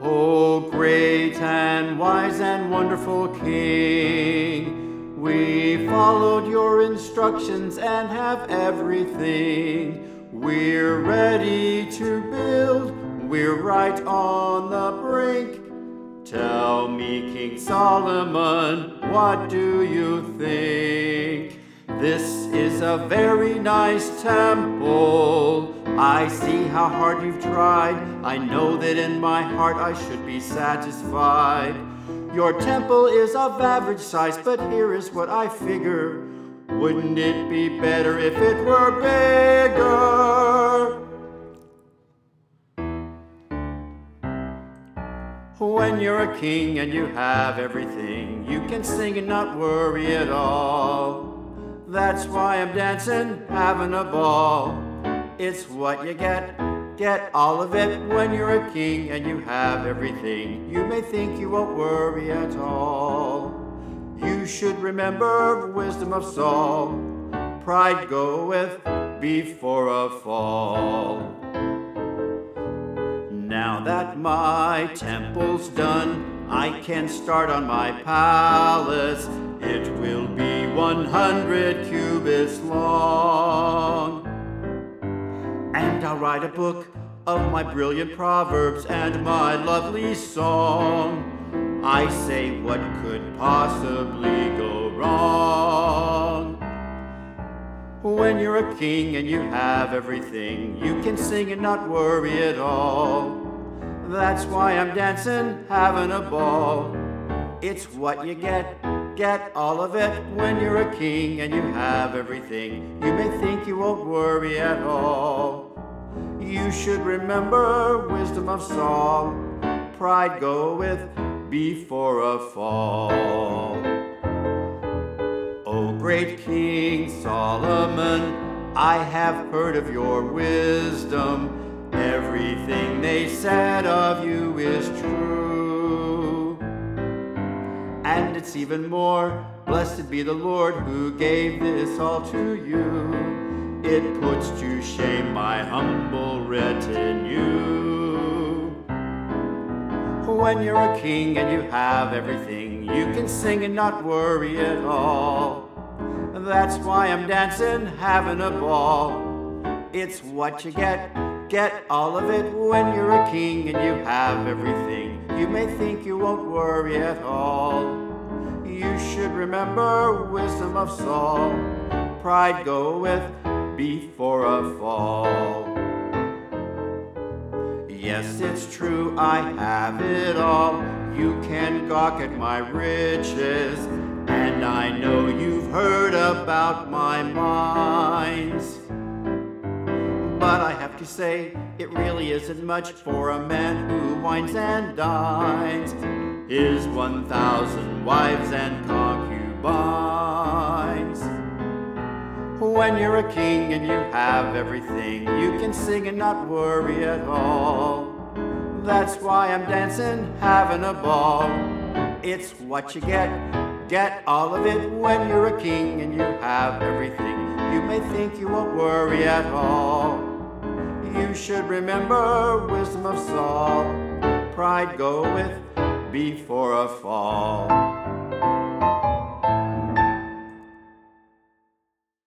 O great and wise and wonderful King, we followed your instructions and have everything. We're ready to build, we're right on the brink. Tell me, King Solomon, what do you think? This is a very nice temple. I see how hard you've tried. I know that in my heart I should be satisfied. Your temple is of average size, but here is what I figure. Wouldn't it be better if it were bigger? When you're a king and you have everything, you can sing and not worry at all. That's why I'm dancing, having a ball. It's what you get all of it. When you're a king and you have everything, you may think you won't worry at all. You should remember wisdom of Saul. Pride goeth before a fall. Now that my temple's done, I can start on my palace. It will be 100 cubits long. And I'll write a book of my brilliant proverbs and my lovely song. I say, what could possibly go wrong? When you're a king and you have everything, you can sing and not worry at all. That's why I'm dancing, having a ball. It's what you get all of it. When you're a king and you have everything, you may think you won't worry at all. You should remember wisdom of Saul. Pride goeth before a fall. O great King Solomon, I have heard of your wisdom. Everything they said of you is true. And it's even more, blessed be the Lord who gave this all to you. It puts to shame my humble retinue. When you're a king and you have everything, you can sing and not worry at all. That's why I'm dancing, having a ball. It's what you get all of it. When you're a king and you have everything, you may think you won't worry at all. You should remember wisdom of Saul. Pride goeth before a fall. Yes, it's true, I have it all. You can gawk at my riches, and I know you've heard about my mines. But I have to say, it really isn't much for a man who wines and dines his 1,000 wives and concubines. When you're a king and you have everything, you can sing and not worry at all. That's why I'm dancing, having a ball. It's what you get all of it. When you're a king and you have everything, you may think you won't worry at all. You should remember wisdom of Saul. Pride goeth before a fall.